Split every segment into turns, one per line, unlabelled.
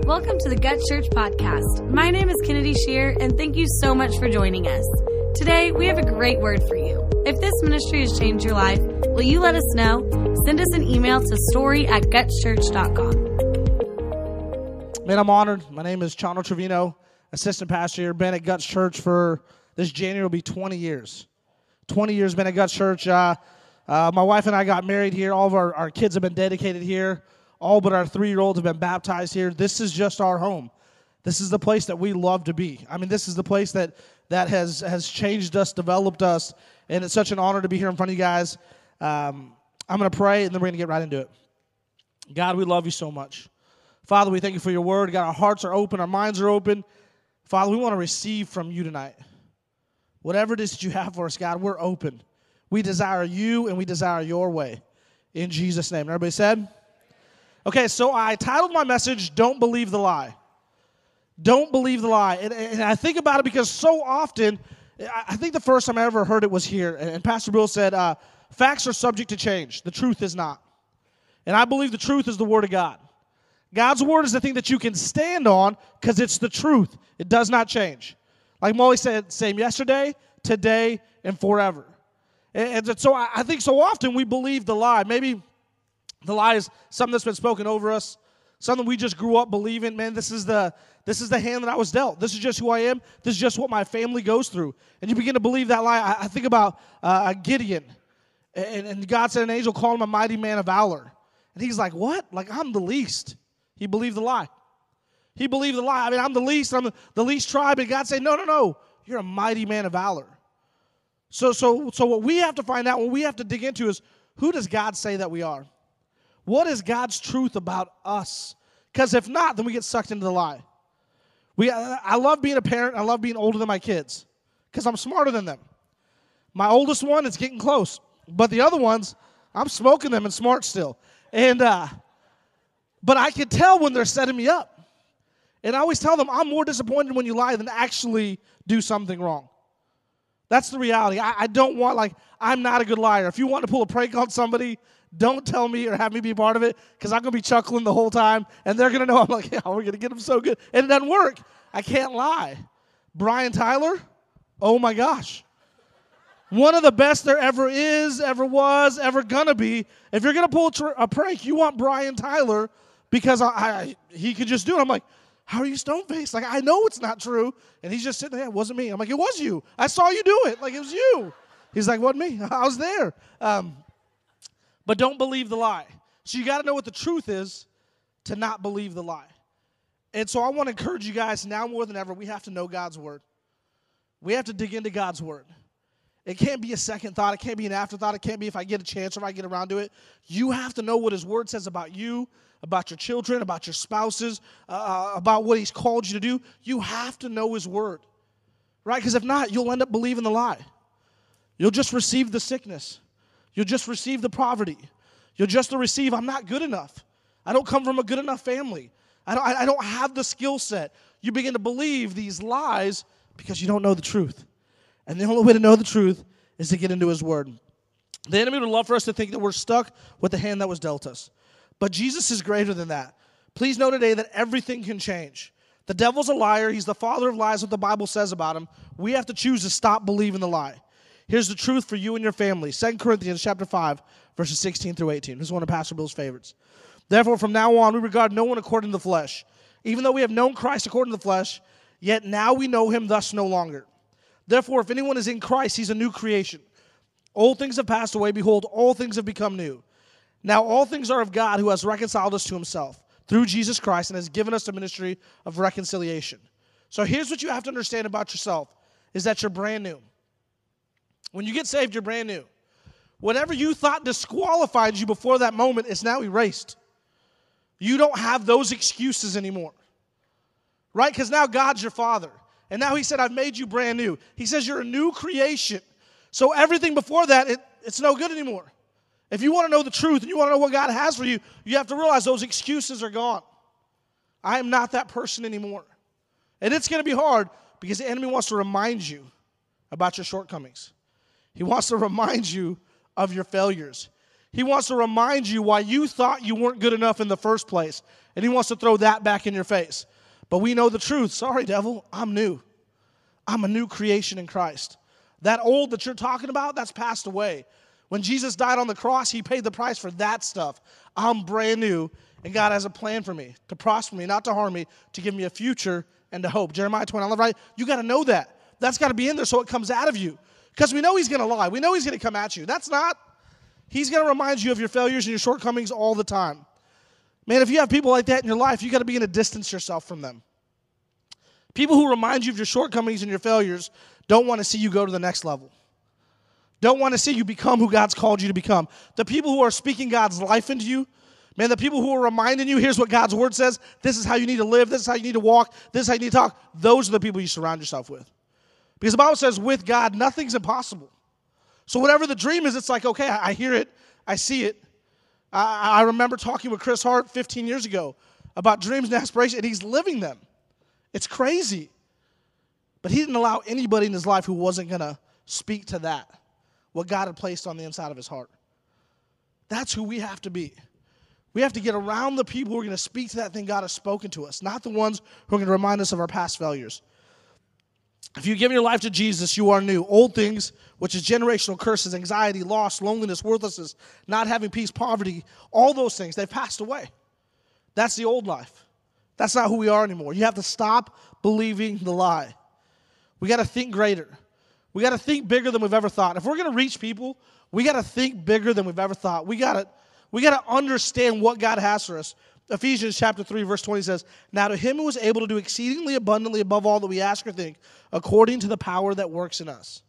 Welcome to the Gut Church Podcast. My name is Kennedy Shear, and thank you so much for joining us. Today, we have a great word for you. If this ministry has changed your life, will you let us know? Send us an email to story@gutchurch.com.
Man, I'm honored. My name is Chano Trevino, assistant pastor here. Been at Guts Church for this January will be 20 years. 20 years been at Guts Church. My wife and I got married here. All of our kids have been dedicated here. All but our 3-year-olds have been baptized here. This is just our home. This is the place that we love to be. I mean, this is the place that has changed us, developed us, and it's such an honor to be here in front of you guys. I'm going to pray, and then we're going to get right into it. God, we love you so much. Father, we thank you for your word. God, our hearts are open, our minds are open. Father, we want to receive from you tonight. Whatever it is that you have for us, God, we're open. We desire you, and we desire your way. In Jesus' name. And everybody said? Okay, so I titled my message, Don't Believe the Lie. Don't believe the lie. And I think about it because so often, I think the first time I ever heard it was here. And Pastor Bill said, facts are subject to change. The truth is not. And I believe the truth is the Word of God. God's Word is the thing that you can stand on because it's the truth. It does not change. Like Molly said, same yesterday, today, and forever. And so I think so often we believe the lie. Maybe the lie is something that's been spoken over us, something we just grew up believing. Man, this is the hand that I was dealt. This is just who I am. This is just what my family goes through. And you begin to believe that lie. I think about Gideon, and God said an angel called him a mighty man of valor. And he's like, what? Like, I'm the least. He believed the lie. He believed the lie. I mean, I'm the least. I'm the least tribe. And God said, no. You're a mighty man of valor. So what we have to find out, what we have to dig into is, who does God say that we are? What is God's truth about us? Because if not, then we get sucked into the lie. I love being a parent. I love being older than my kids because I'm smarter than them. My oldest one is getting close. But the other ones, I'm smoking them and smart still. And but I can tell when they're setting me up. And I always tell them, I'm more disappointed when you lie than actually do something wrong. That's the reality. I don't want, I'm not a good liar. If you want to pull a prank on somebody, don't tell me or have me be part of it because I'm going to be chuckling the whole time, and they're going to know I'm like, yeah, we're going to get them so good. And it doesn't work. I can't lie. Brian Tyler, oh my gosh. One of the best there ever is, ever was, ever going to be. If you're going to pull a prank, you want Brian Tyler because he could just do it. I'm like, how are you stone-faced? Like, I know it's not true. And he's just sitting there, it wasn't me. I'm like, it was you. I saw you do it. Like, it was you. He's like, wasn't me. I was there. But don't believe the lie. So you got to know what the truth is to not believe the lie. And so I want to encourage you guys now more than ever, we have to know God's Word. We have to dig into God's Word. It can't be a second thought. It can't be an afterthought. It can't be if I get a chance or if I get around to it. You have to know what His Word says about you, about your children, about your spouses, about what He's called you to do. You have to know His Word, right? Because if not, you'll end up believing the lie. You'll just receive the sickness. You'll just receive the poverty. You'll just receive, I'm not good enough. I don't come from a good enough family. I don't have the skill set. You begin to believe these lies because you don't know the truth. And the only way to know the truth is to get into His Word. The enemy would love for us to think that we're stuck with the hand that was dealt us. But Jesus is greater than that. Please know today that everything can change. The devil's a liar. He's the father of lies, what the Bible says about him. We have to choose to stop believing the lie. Here's the truth for you and your family. 2 Corinthians chapter 5, verses 16 through 18. This is one of Pastor Bill's favorites. Therefore, from now on, we regard no one according to the flesh. Even though we have known Christ according to the flesh, yet now we know Him thus no longer. Therefore, if anyone is in Christ, he's a new creation. Old things have passed away. Behold, all things have become new. Now all things are of God, who has reconciled us to Himself through Jesus Christ and has given us the ministry of reconciliation. So here's what you have to understand about yourself, is that you're brand new. When you get saved, you're brand new. Whatever you thought disqualified you before that moment is now erased. You don't have those excuses anymore, right? Because now God's your Father. And now He said, I've made you brand new. He says you're a new creation. So everything before that, it's no good anymore. If you want to know the truth and you want to know what God has for you, you have to realize those excuses are gone. I am not that person anymore. And it's going to be hard because the enemy wants to remind you about your shortcomings. He wants to remind you of your failures. He wants to remind you why you thought you weren't good enough in the first place. And he wants to throw that back in your face. But we know the truth. Sorry, devil, I'm new. I'm a new creation in Christ. That old that you're talking about, that's passed away. When Jesus died on the cross, he paid the price for that stuff. I'm brand new, and God has a plan for me, to prosper me, not to harm me, to give me a future and a hope. Jeremiah 29, right? You got to know that. That's got to be in there so it comes out of you. Because we know he's going to lie. We know he's going to come at you. That's not. He's going to remind you of your failures and your shortcomings all the time. Man, if you have people like that in your life, you got to begin to distance yourself from them. People who remind you of your shortcomings and your failures don't want to see you go to the next level. Don't want to see you become who God's called you to become. The people who are speaking God's life into you, man, the people who are reminding you, here's what God's word says, this is how you need to live, this is how you need to walk, this is how you need to talk, those are the people you surround yourself with. Because the Bible says with God, nothing's impossible. So whatever the dream is, it's like, okay, I hear it, I see it. I remember talking with Chris Hart 15 years ago about dreams and aspirations, and he's living them. It's crazy. But he didn't allow anybody in his life who wasn't going to speak to that, what God had placed on the inside of his heart. That's who we have to be. We have to get around the people who are going to speak to that thing God has spoken to us, not the ones who are going to remind us of our past failures. If you give your life to Jesus, you are new. Old things, which is generational curses, anxiety, loss, loneliness, worthlessness, not having peace, poverty, all those things, they've passed away. That's the old life. That's not who we are anymore. You have to stop believing the lie. We got to think greater. We got to think bigger than we've ever thought. If we're going to reach people, we got to think bigger than we've ever thought. We got to understand what God has for us. Ephesians chapter 3, verse 20 says, now to him who is able to do exceedingly abundantly above all that we ask or think, according to the power that works in us.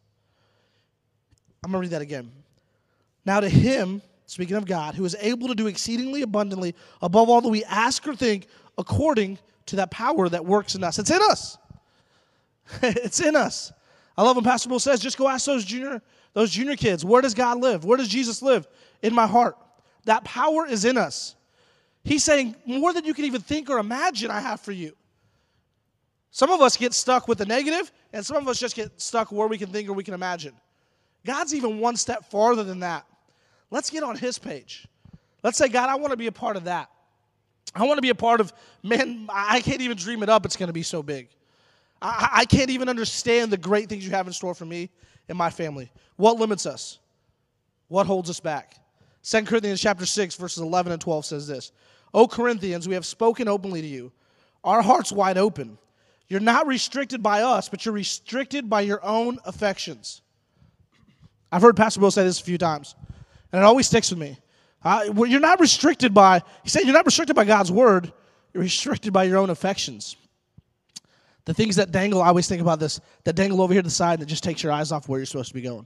I'm going to read that again. Now to him, speaking of God, who is able to do exceedingly abundantly above all that we ask or think, according to that power that works in us. It's in us. It's in us. I love when Pastor Bill says, just go ask those junior kids, where does God live? Where does Jesus live? In my heart. That power is in us. He's saying, more than you can even think or imagine I have for you. Some of us get stuck with the negative, and some of us just get stuck where we can think or we can imagine. God's even one step farther than that. Let's get on his page. Let's say, God, I want to be a part of that. I want to be a part of, man, I can't even dream it up. It's going to be so big. I can't even understand the great things you have in store for me and my family. What limits us? What holds us back? 2 Corinthians chapter 6, verses 11 and 12 says this. O Corinthians, we have spoken openly to you. Our heart's wide open. You're not restricted by us, but you're restricted by your own affections. I've heard Pastor Bill say this a few times, and it always sticks with me. You're not restricted by, he said, you're not restricted by God's word. You're restricted by your own affections. The things that dangle, I always think about this, that dangle over here to the side that just takes your eyes off where you're supposed to be going.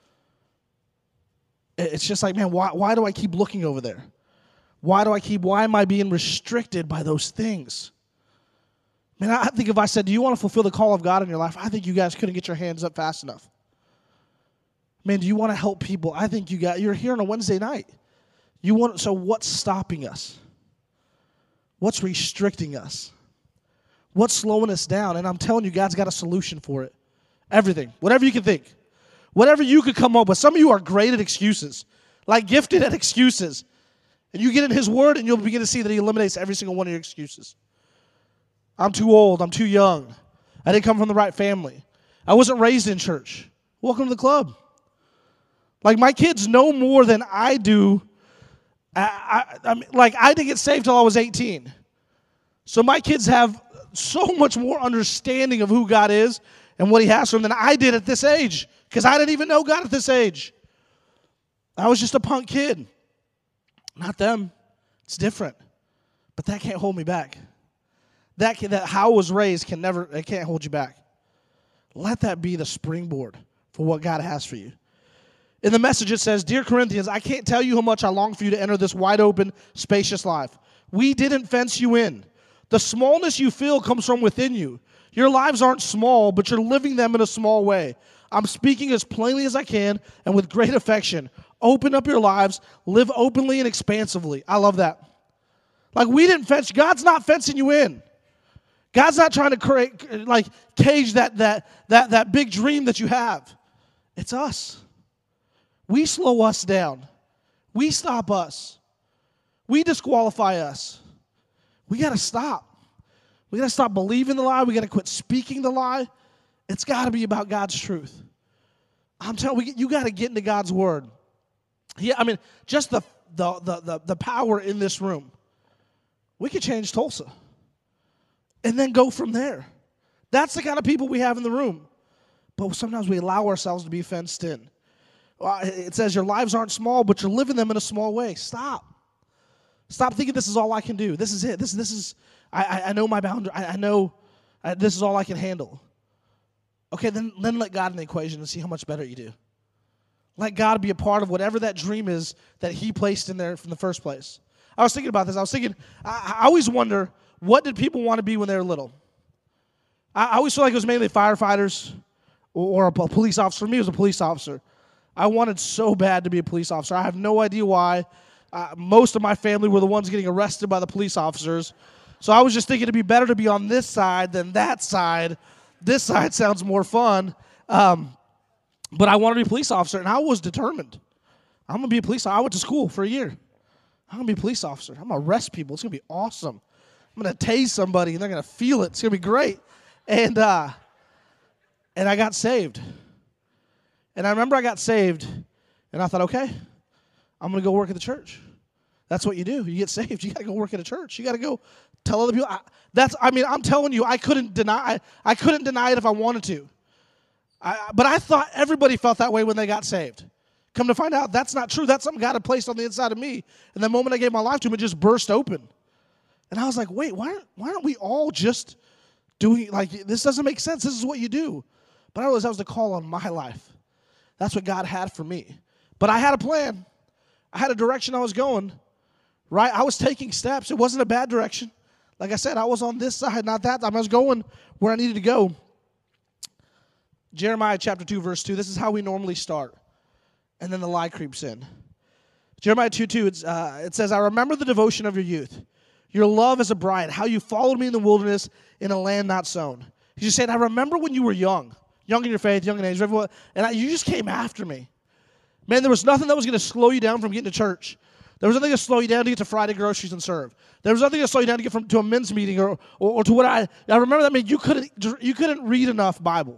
It's just like, man, why do I keep looking over there? Why am I being restricted by those things? Man, I think if I said, do you want to fulfill the call of God in your life? I think you guys couldn't get your hands up fast enough. Man, do you want to help people? I think you're here on a Wednesday night. So what's stopping us? What's restricting us? What's slowing us down? And I'm telling you, God's got a solution for it. Everything. Whatever you can think. Whatever you could come up with. Some of you are great at excuses. Like gifted at excuses. And you get in his word and you'll begin to see that he eliminates every single one of your excuses. I'm too old. I'm too young. I didn't come from the right family. I wasn't raised in church. Welcome to the club. Like my kids know more than I do. I didn't get saved till I was 18. So my kids have so much more understanding of who God is and what he has for them than I did at this age, because I didn't even know God at this age. I was just a punk kid. Not them. It's different. But that can't hold me back. That how I was raised it can't hold you back. Let that be the springboard for what God has for you. In the message it says, Dear Corinthians, I can't tell you how much I long for you to enter this wide open, spacious life. We didn't fence you in. The smallness you feel comes from within you. Your lives aren't small, but you're living them in a small way. I'm speaking as plainly as I can and with great affection. Open up your lives. Live openly and expansively. I love that. Like we didn't fence. God's not fencing you in. God's not trying to cage that big dream that you have. It's us. We slow us down. We stop us. We disqualify us. We got to stop. We got to stop believing the lie. We got to quit speaking the lie. It's got to be about God's truth. I'm telling you, you got to get into God's word. Yeah, I mean, just the power in this room. We could change Tulsa and then go from there. That's the kind of people we have in the room. But sometimes we allow ourselves to be fenced in. It says your lives aren't small, but you're living them in a small way. Stop. Stop thinking this is all I can do. This is it. This is. I know my boundary. I know this is all I can handle. Okay, then let God in the equation and see how much better you do. Let God be a part of whatever that dream is that He placed in there from the first place. I was thinking about this. I always wonder, what did people want to be when they were little? I always feel like it was mainly firefighters or a police officer. For me, it was a police officer. I wanted so bad to be a police officer. I have no idea why. Most of my family were the ones getting arrested by the police officers. So I was just thinking it'd be better to be on this side than that side. This side sounds more fun. But I wanted to be a police officer, and I was determined. I'm going to be a police officer. I went to school for a year. I'm going to be a police officer. I'm going to arrest people. It's going to be awesome. I'm going to tase somebody, and they're going to feel it. It's going to be great. And I got saved. And I remember I got saved, and I thought, okay, I'm going to go work at the church. That's what you do. You get saved. You got to go work at a church. You got to go tell other people. I'm telling you, I couldn't deny it if I wanted to. But I thought everybody felt that way when they got saved. Come to find out, that's not true. That's something God had placed on the inside of me. And the moment I gave my life to Him, it just burst open. And I was like, wait, why aren't we all just doing, like, this doesn't make sense. This is what you do. But I realized that was the call on my life. That's what God had for me. But I had a plan. I had a direction I was going, right? I was taking steps. It wasn't a bad direction. Like I said, I was on this side, not that. I was going where I needed to go. Jeremiah chapter 2, verse 2. This is how we normally start. And then the lie creeps in. Jeremiah 2:2, it says, I remember the devotion of your youth, your love as a bride, how you followed me in the wilderness in a land not sown. He's just saying, I remember when you were young in your faith, young in age, and you just came after me. Man, there was nothing that was going to slow you down from getting to church. There was nothing to slow you down to get to Friday groceries and serve. There was nothing to slow you down to get to a men's meeting or to what I remember that. I mean, you couldn't read enough Bible.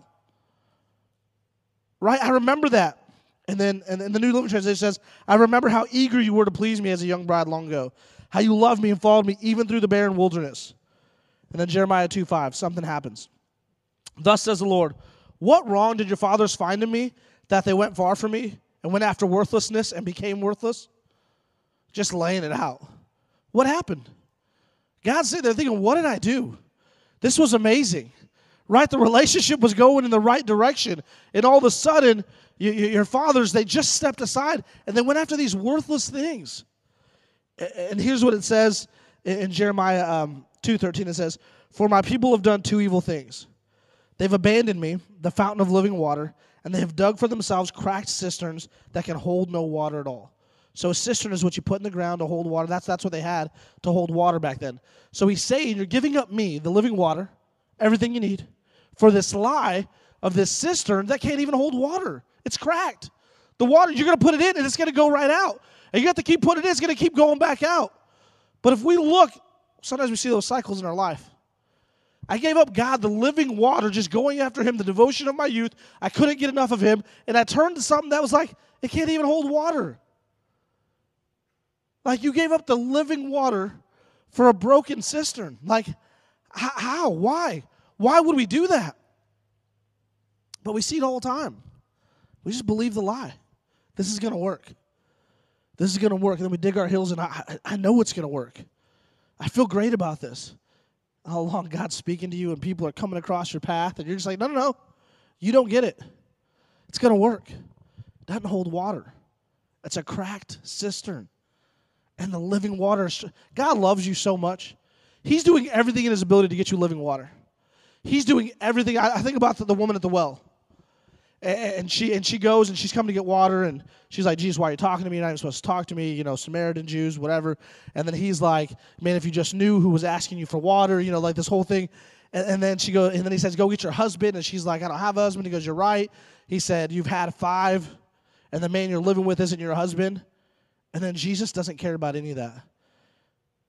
Right? I remember that. And then and the New Living Translation says, I remember how eager you were to please me as a young bride long ago, how you loved me and followed me even through the barren wilderness. And then Jeremiah 2:5, something happens. Thus says the Lord, what wrong did your fathers find in me that they went far from me and went after worthlessness and became worthless? Just laying it out. What happened? God's sitting there thinking, what did I do? This was amazing. Right? The relationship was going in the right direction. And all of a sudden, your fathers, they just stepped aside and they went after these worthless things. And here's what it says in Jeremiah 2:13. It says, for my people have done two evil things. They've abandoned me, the fountain of living water, and they have dug for themselves cracked cisterns that can hold no water at all. So a cistern is what you put in the ground to hold water. That's what they had to hold water back then. So he's saying, you're giving up me, the living water, everything you need, for this lie of this cistern that can't even hold water. It's cracked. The water, you're going to put it in, and it's going to go right out. And you have to keep putting it in. It's going to keep going back out. But if we look, sometimes we see those cycles in our life. I gave up God, the living water, just going after Him, the devotion of my youth. I couldn't get enough of Him. And I turned to something that was like, it can't even hold water. Like, you gave up the living water for a broken cistern. Like, how? Why? Why would we do that? But we see it all the time. We just believe the lie. This is going to work. This is going to work. And then we dig our heels, and I know it's going to work. I feel great about this. How long God's speaking to you, and people are coming across your path, and you're just like, no. You don't get it. It's going to work. It doesn't hold water. It's a cracked cistern. And the living water, God loves you so much. He's doing everything in His ability to get you living water. He's doing everything. I think about the woman at the well. And she goes, and she's coming to get water, and she's like, Jesus, why are you talking to me? You're not even supposed to talk to me, Samaritan Jews, whatever. And then He's like, man, if you just knew who was asking you for water, like this whole thing. And then He says, go get your husband. And she's like, I don't have a husband. He goes, you're right. He said, you've had 5, and the man you're living with isn't your husband. And then Jesus doesn't care about any of that.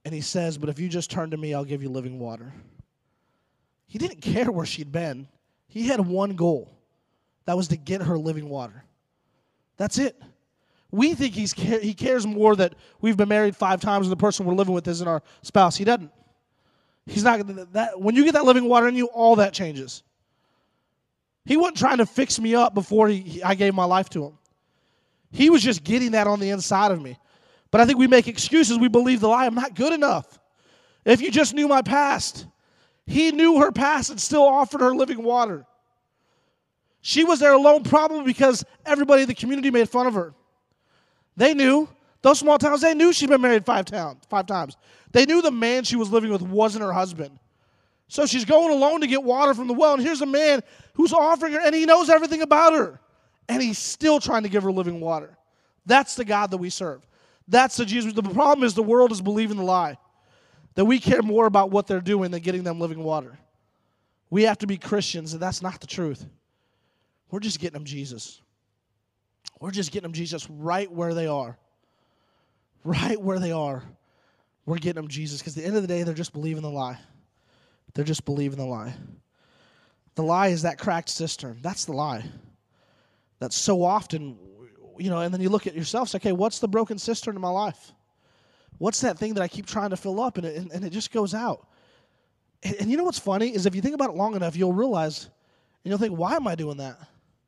And he says, but if you just turn to me, I'll give you living water. He didn't care where she'd been. He had one goal. That was to get her living water. That's it. We think he cares more that we've been married 5 times and the person we're living with isn't our spouse. He doesn't. He's not that. When you get that living water in you, all that changes. He wasn't trying to fix me up before I gave my life to him. He was just getting that on the inside of me. But I think we make excuses. We believe the lie. I'm not good enough. If you just knew my past. He knew her past and still offered her living water. She was there alone probably because everybody in the community made fun of her. They knew. Those small towns, they knew she'd been married 5 times. They knew the man she was living with wasn't her husband. So she's going alone to get water from the well, and here's a man who's offering her, and he knows everything about her. And he's still trying to give her living water. That's the God that we serve. That's the Jesus. The problem is the world is believing the lie. That we care more about what they're doing than getting them living water. We have to be Christians, and that's not the truth. We're just getting them Jesus. We're just getting them Jesus right where they are. Right where they are. We're getting them Jesus. Because at the end of the day, they're just believing the lie. They're just believing the lie. The lie is that cracked cistern. That's the lie. That's so often, and then you look at yourself and say, okay, what's the broken cistern in my life? What's that thing that I keep trying to fill up and it just goes out? And you know what's funny is if you think about it long enough, you'll realize, and you'll think, why am I doing that?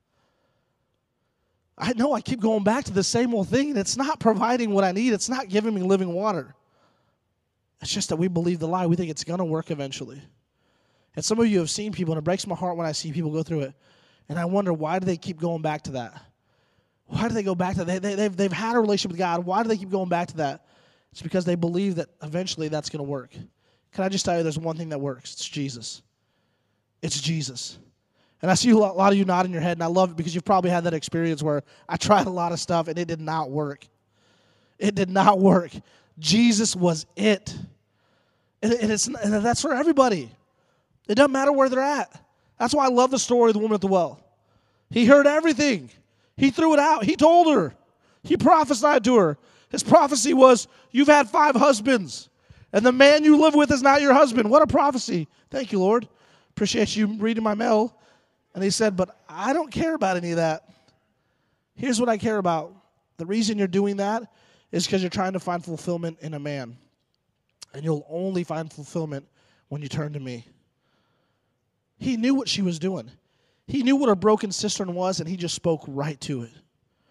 I know I keep going back to the same old thing, and it's not providing what I need. It's not giving me living water. It's just that we believe the lie. We think it's going to work eventually. And some of you have seen people, and it breaks my heart when I see people go through it. And I wonder, why do they keep going back to that? Why do they go back to that? They've had a relationship with God. Why do they keep going back to that? It's because they believe that eventually that's going to work. Can I just tell you there's one thing that works? It's Jesus. It's Jesus. And I see a lot of you nodding your head, and I love it because you've probably had that experience where I tried a lot of stuff, and it did not work. It did not work. Jesus was it. And that's for everybody. It doesn't matter where they're at. That's why I love the story of the woman at the well. He heard everything. He threw it out. He told her. He prophesied to her. His prophecy was, you've had 5 husbands, and the man you live with is not your husband. What a prophecy. Thank you, Lord. Appreciate you reading my mail. And he said, but I don't care about any of that. Here's what I care about. The reason you're doing that is because you're trying to find fulfillment in a man. And you'll only find fulfillment when you turn to me. He knew what she was doing. He knew what her broken cistern was, and he just spoke right to it.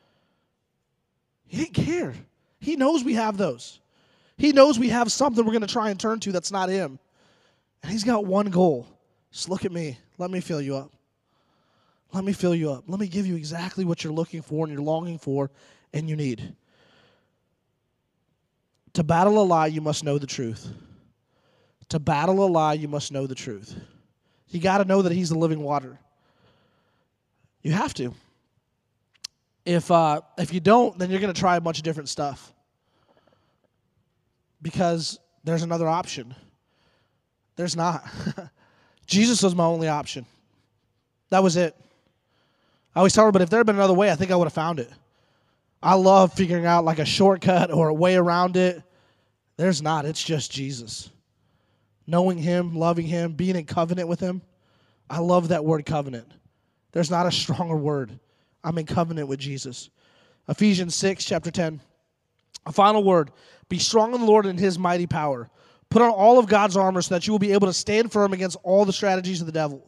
He didn't care. He knows we have those. He knows we have something we're going to try and turn to that's not him. And he's got one goal. Just look at me. Let me fill you up. Let me fill you up. Let me give you exactly what you're looking for and you're longing for and you need. To battle a lie, you must know the truth. To battle a lie, you must know the truth. You got to know that he's the living water. You have to. If you don't, then you're going to try a bunch of different stuff. Because there's another option. There's not. Jesus was my only option. That was it. I always tell her, but if there had been another way, I think I would have found it. I love figuring out like a shortcut or a way around it. There's not. It's just Jesus. Knowing him, loving him, being in covenant with him. I love that word covenant. There's not a stronger word. I'm in covenant with Jesus. Ephesians 6, chapter 10. A final word. Be strong in the Lord and in his mighty power. Put on all of God's armor so that you will be able to stand firm against all the strategies of the devil.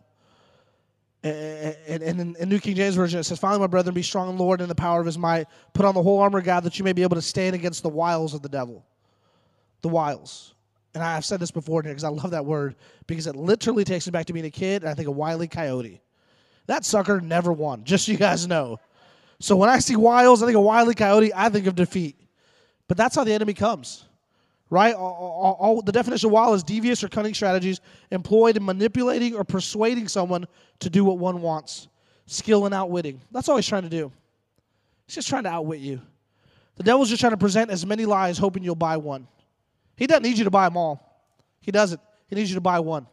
And in New King James Version, it says, finally, my brethren, be strong in the Lord and in the power of his might. Put on the whole armor of God that you may be able to stand against the wiles of the devil. The wiles. And I've said this before because I love that word because it literally takes me back to being a kid, and I think of Wile E. Coyote. That sucker never won, just so you guys know. So when I see wiles, I think of Wile E. Coyote, I think of defeat. But that's how the enemy comes. Right? The definition of wile is devious or cunning strategies employed in manipulating or persuading someone to do what one wants. Skill and outwitting. That's all he's trying to do. He's just trying to outwit you. The devil's just trying to present as many lies hoping you'll buy one. He doesn't need you to buy them all. He doesn't. He needs you to buy one.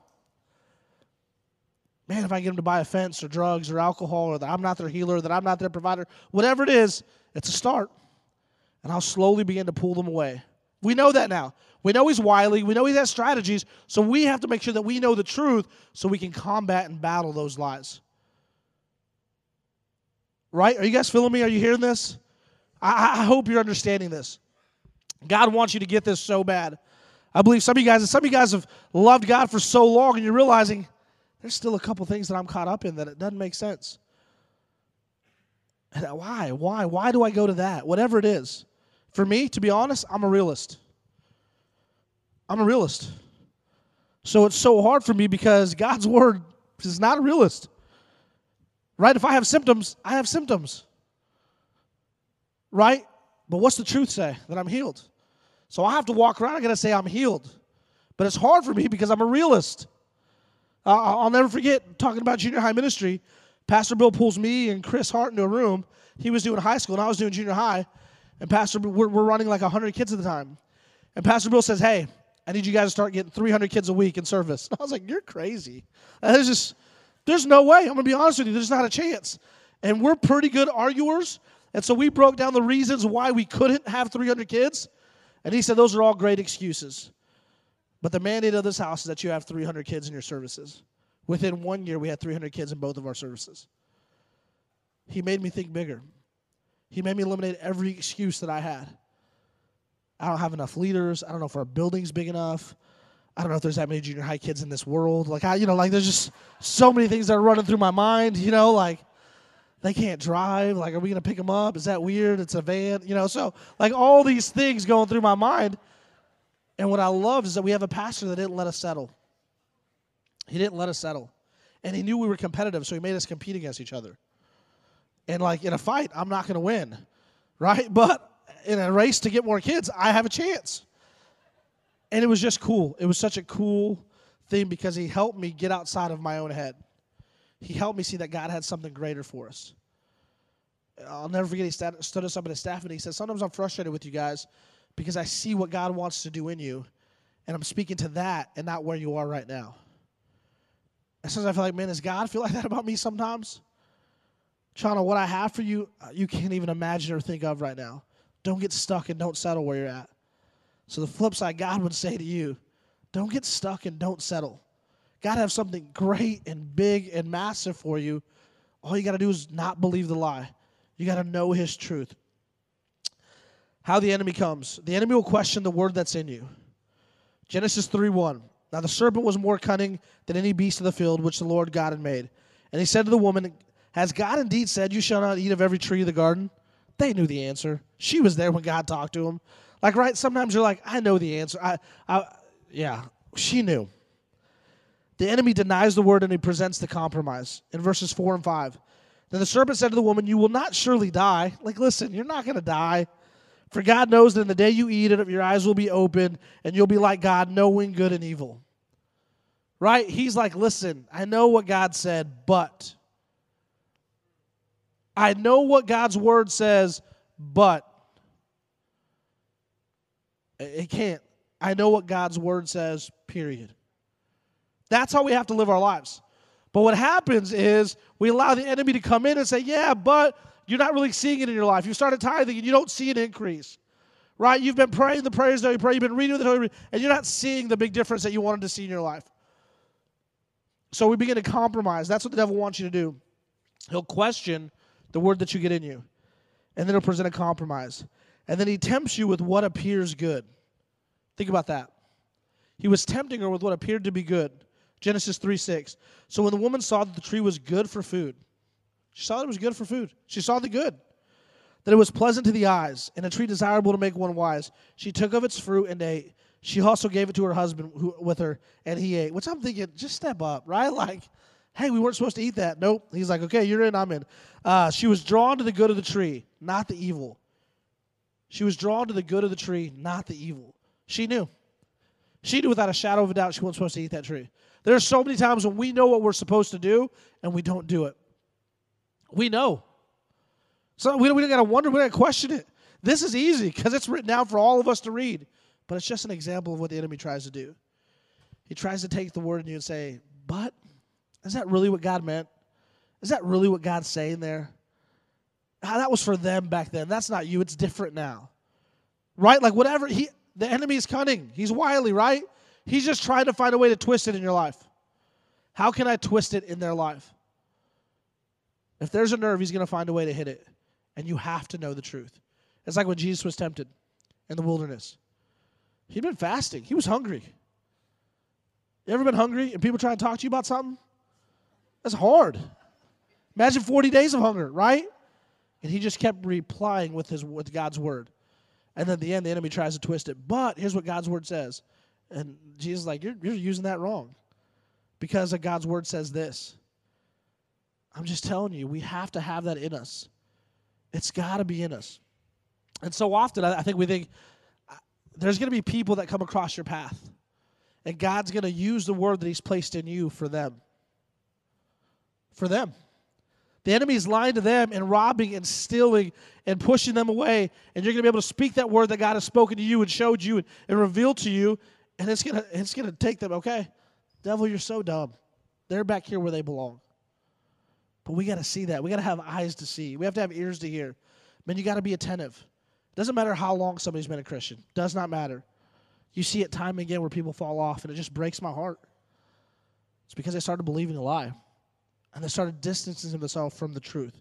Man, if I get him to buy a fence or drugs or alcohol or that I'm not their healer, that I'm not their provider, whatever it is, it's a start. And I'll slowly begin to pull them away. We know that now. We know he's wily. We know he has strategies. So we have to make sure that we know the truth so we can combat and battle those lies. Right? Are you guys feeling me? Are you hearing this? I hope you're understanding this. God wants you to get this so bad. I believe some of you guys have loved God for so long and you're realizing there's still a couple things that I'm caught up in that it doesn't make sense. And why? Why do I go to that? Whatever it is. For me, to be honest, I'm a realist. So it's so hard for me because God's word is not a realist. Right? If I have symptoms, I have symptoms. Right? But what's the truth say? That I'm healed. So I have to walk around, I got to say I'm healed. But it's hard for me because I'm a realist. I'll never forget talking about junior high ministry. Pastor Bill pulls me and Chris Hart into a room. He was doing high school and I was doing junior high. And we're running like 100 kids at the time. And Pastor Bill says, hey, I need you guys to start getting 300 kids a week in service. I was like, you're crazy. There's no way. I'm going to be honest with you. There's not a chance. And we're pretty good arguers. And so we broke down the reasons why we couldn't have 300 kids. And he said, those are all great excuses. But the mandate of this house is that you have 300 kids in your services. Within 1 year, we had 300 kids in both of our services. He made me think bigger. He made me eliminate every excuse that I had. I don't have enough leaders. I don't know if our building's big enough. I don't know if there's that many junior high kids in this world. There's just so many things that are running through my mind, they can't drive. Like, are we going to pick them up? Is that weird? It's a van, So, all these things going through my mind. And what I love is that we have a pastor that didn't let us settle. He didn't let us settle. And he knew we were competitive, so he made us compete against each other. And, in a fight, I'm not going to win, right? But in a race to get more kids, I have a chance. And it was just cool. It was such a cool thing because he helped me get outside of my own head. He helped me see that God had something greater for us. I'll never forget, he stood us up at his staff and he said, sometimes I'm frustrated with you guys because I see what God wants to do in you, and I'm speaking to that and not where you are right now. And sometimes I feel like, man, does God feel like that about me sometimes? Chana, what I have for you, you can't even imagine or think of right now. Don't get stuck and don't settle where you're at. So the flip side, God would say to you, don't get stuck and don't settle. God have something great and big and massive for you. All you got to do is not believe the lie. You got to know his truth. How the enemy comes. The enemy will question the word that's in you. Genesis 3:1. Now the serpent was more cunning than any beast of the field which the Lord God had made. And he said to the woman, has God indeed said you shall not eat of every tree of the garden? They knew the answer. She was there when God talked to him. Right, sometimes you're like, I know the answer. She knew. The enemy denies the word and he presents the compromise in verses 4 and 5. Then the serpent said to the woman, you will not surely die. Listen, you're not going to die. For God knows that in the day you eat it, your eyes will be opened and you'll be like God, knowing good and evil. Right? He's like, listen, I know what God said, but. I know what God's word says, but. It can't. I know what God's word says, period. That's how we have to live our lives. But what happens is we allow the enemy to come in and say, yeah, but you're not really seeing it in your life. You started tithing and you don't see an increase. Right? You've been praying the prayers that you pray. You've been reading the Holy, and you're not seeing the big difference that you wanted to see in your life. So we begin to compromise. That's what the devil wants you to do. He'll question the word that you get in you. And then he'll present a compromise. And then he tempts you with what appears good. Think about that. He was tempting her with what appeared to be good. Genesis 3:6. So when the woman saw that the tree was good for food, she saw that it was good for food. She saw the good. That it was pleasant to the eyes, and a tree desirable to make one wise. She took of its fruit and ate. She also gave it to her husband with her, and he ate. Which I'm thinking, just step up, right? Hey, we weren't supposed to eat that. Nope. He's like, okay, you're in, I'm in. She was drawn to the good of the tree, not the evil. She was drawn to the good of the tree, not the evil. She knew. She knew without a shadow of a doubt she wasn't supposed to eat that tree. There are so many times when we know what we're supposed to do, and we don't do it. We know. So we don't got to wonder, we don't got to question it. This is easy because it's written down for all of us to read. But it's just an example of what the enemy tries to do. He tries to take the word in you and say, but is that really what God meant? Is that really what God's saying there? That was for them back then. That's not you. It's different now. Right? Whatever. The enemy is cunning. He's wily, right? He's just trying to find a way to twist it in your life. How can I twist it in their life? If there's a nerve, he's going to find a way to hit it. And you have to know the truth. It's like when Jesus was tempted in the wilderness. He'd been fasting. He was hungry. You ever been hungry and people try to talk to you about something? That's hard. Imagine 40 days of hunger, right? And he just kept replying with God's word. And then at the end, the enemy tries to twist it. But here's what God's word says. And Jesus is like, you're using that wrong. Because God's word says this. I'm just telling you, we have to have that in us. It's got to be in us. And so often, I think we think there's going to be people that come across your path. And God's going to use the word that he's placed in you for them. For them. The enemy is lying to them and robbing and stealing and pushing them away. And you're going to be able to speak that word that God has spoken to you and showed you and revealed to you. And it's going to take them, okay, devil, you're so dumb. They're back here where they belong. But we got to see that. We got to have eyes to see. We have to have ears to hear. Man, you got to be attentive. Doesn't matter how long somebody's been a Christian. Does not matter. You see it time and again where people fall off, and it just breaks my heart. It's because they started believing a lie. And they started distancing themselves from the truth.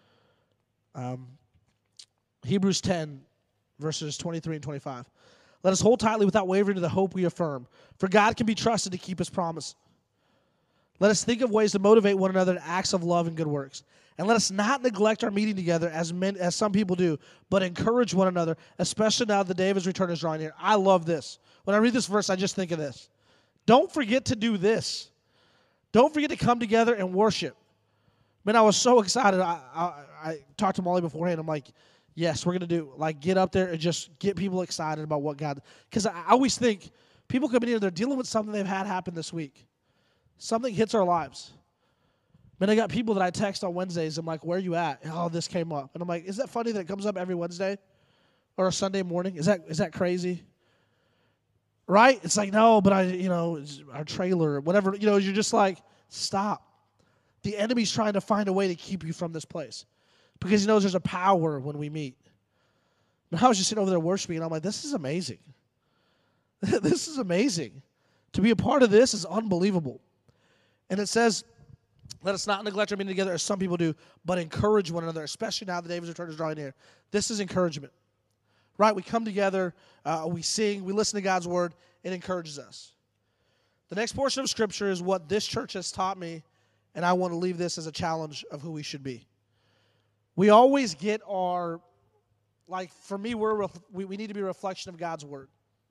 Hebrews 10, verses 23 and 25. Let us hold tightly without wavering to the hope we affirm. For God can be trusted to keep his promise. Let us think of ways to motivate one another to acts of love and good works. And let us not neglect our meeting together as some people do, but encourage one another, especially now that the day of his return is drawing near. I love this. When I read this verse, I just think of this. Don't forget to do this. Don't forget to come together and worship. Man, I was so excited. I talked to Molly beforehand. I'm like, yes, we're going to get up there and just get people excited about what God, because I always think people come in here, they're dealing with something they've had happen this week. Something hits our lives. Man, I got people that I text on Wednesdays. I'm like, where are you at? Oh, this came up. And I'm like, is that funny that it comes up every Wednesday or a Sunday morning? Is that crazy? Right? It's like, no, but it's our trailer or whatever. You're just like, stop. The enemy's trying to find a way to keep you from this place because he knows there's a power when we meet. But I was just sitting over there worshiping, and I'm like, this is amazing. This is amazing. To be a part of this is unbelievable. And it says, let us not neglect our meeting together as some people do, but encourage one another, especially now the day of his return is drawing near. This is encouragement. Right? We come together, we sing, we listen to God's word. It encourages us. The next portion of Scripture is what this church has taught me, and I want to leave this as a challenge of who we should be. We always get for me, we need to be a reflection of God's word.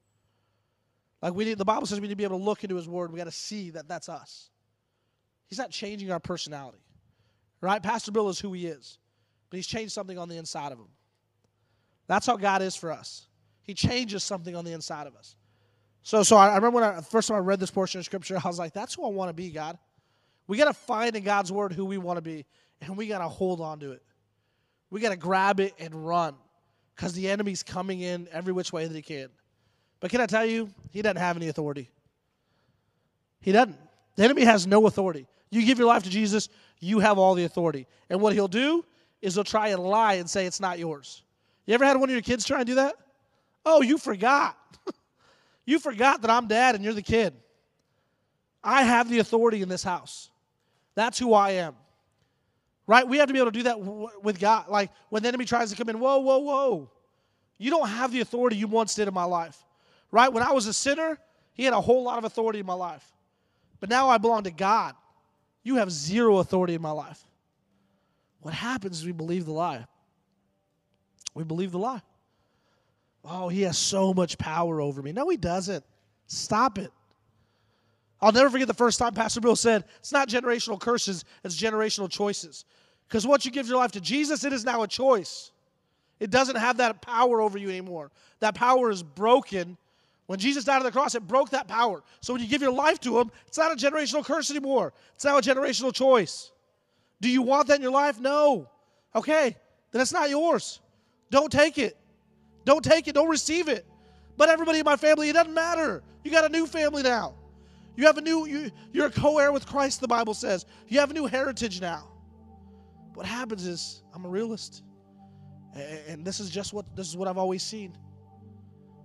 The Bible says we need to be able to look into his word. We got to see that that's us. He's not changing our personality. Right? Pastor Bill is who he is, but he's changed something on the inside of him. That's how God is for us. He changes something on the inside of us. So I remember when first time I read this portion of Scripture, I was like, that's who I want to be, God. We got to find in God's word who we want to be, and we got to hold on to it. We got to grab it and run because the enemy's coming in every which way that he can. But can I tell you, he doesn't have any authority. He doesn't. The enemy has no authority. You give your life to Jesus, you have all the authority. And what he'll do is he'll try and lie and say it's not yours. You ever had one of your kids try and do that? Oh, you forgot. You forgot that I'm dad and you're the kid. I have the authority in this house. That's who I am. Right? We have to be able to do that with God. Like when the enemy tries to come in, whoa, whoa, whoa. You don't have the authority you once did in my life. Right? When I was a sinner, he had a whole lot of authority in my life. But now I belong to God. You have zero authority in my life. What happens is we believe the lie. We believe the lie. Oh, he has so much power over me. No, he doesn't. Stop it. I'll never forget the first time Pastor Bill said, it's not generational curses, it's generational choices. Because once you give your life to Jesus, it is now a choice. It doesn't have that power over you anymore. That power is broken. When Jesus died on the cross, it broke that power. So when you give your life to him, it's not a generational curse anymore. It's now a generational choice. Do you want that in your life? No. Okay, then it's not yours. Don't take it. Don't take it. Don't receive it. But everybody in my family, it doesn't matter. You got a new family now. You have you're a co-heir with Christ, the Bible says. You have a new heritage now. What happens is, I'm a realist. And this is what I've always seen.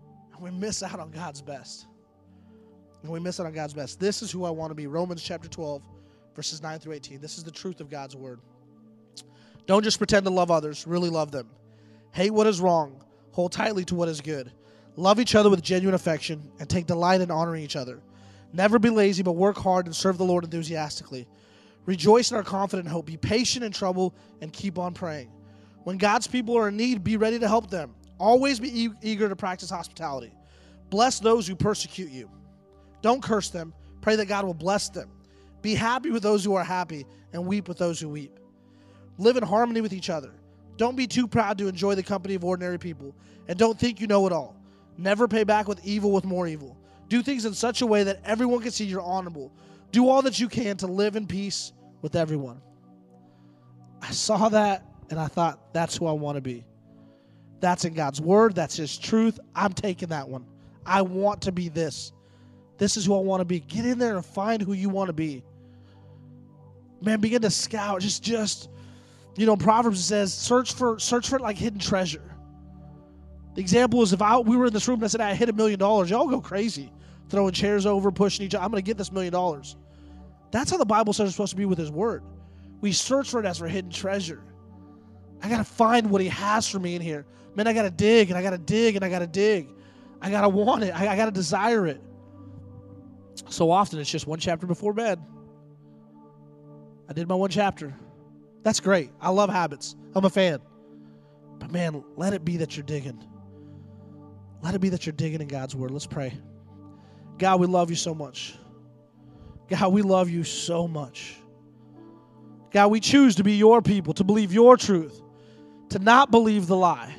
we miss out on God's best. And we miss out on God's best. This is who I want to be. Romans chapter 12, verses 9 through 18. This is the truth of God's word. Don't just pretend to love others. Really love them. Hate what is wrong. Hold tightly to what is good. Love each other with genuine affection and take delight in honoring each other. Never be lazy, but work hard and serve the Lord enthusiastically. Rejoice in our confident hope. Be patient in trouble and keep on praying. When God's people are in need, be ready to help them. Always be eager to practice hospitality. Bless those who persecute you. Don't curse them. Pray that God will bless them. Be happy with those who are happy and weep with those who weep. Live in harmony with each other. Don't be too proud to enjoy the company of ordinary people, and don't think you know it all. Never pay back with evil with more evil. Do things in such a way that everyone can see you're honorable. Do all that you can to live in peace with everyone. I saw that and I thought, that's who I want to be. That's in God's word. That's his truth. I'm taking that one. I want to be this. This is who I want to be. Get in there and find who you want to be. Man, begin to scout. Just Proverbs says, search for it like hidden treasure. The example is if we were in this room and I said, I hit $1 million, y'all go crazy. Throwing chairs over, pushing each other. I'm going to get this $1 million. That's how the Bible says it's supposed to be with his word. We search for it as for hidden treasure. I got to find what he has for me in here. Man, I got to dig, and I got to dig, and I got to dig. I got to want it. I got to desire it. So often it's just one chapter before bed. I did my one chapter. That's great. I love habits. I'm a fan. But man, let it be that you're digging. Let it be that you're digging in God's word. Let's pray. God, we love you so much. God, we love you so much. God, we choose to be your people, to believe your truth, to not believe the lie.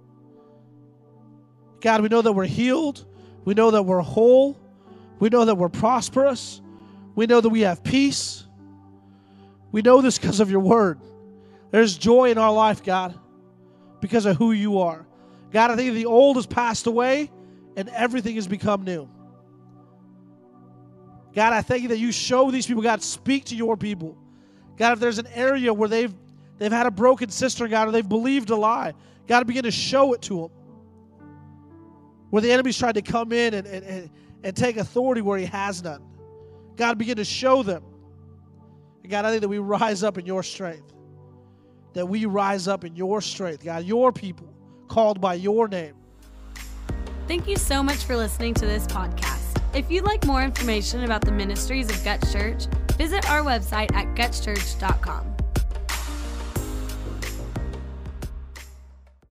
God, we know that we're healed. We know that we're whole. We know that we're prosperous. We know that we have peace. We know this because of your word. There's joy in our life, God, because of who you are. God, I think the old has passed away and everything has become new. God, I thank you that you show these people, God, speak to your people. God, if there's an area where they've had a broken cistern, God, or they've believed a lie, God, begin to show it to them. Where the enemy's tried to come in and take authority where he has none. God, begin to show them. And God, I think that we rise up in your strength. That we rise up in your strength, God, your people, called by your name.
Thank you so much for listening to this podcast. If you'd like more information about the ministries of Guts Church, visit our website at gutschurch.com.